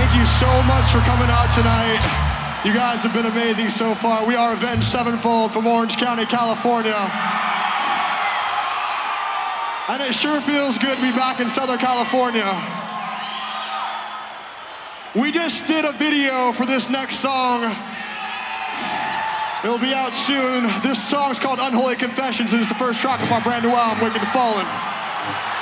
Thank you so much for coming out tonight. You guys have been amazing so far. We are Avenged Sevenfold from Orange County, California. And it sure feels good to be back in Southern California. We just did a video for this next song. It'll be out soon. This song's called Unholy Confessions, and it's the first track of our brand new album, Wicked and Fallen.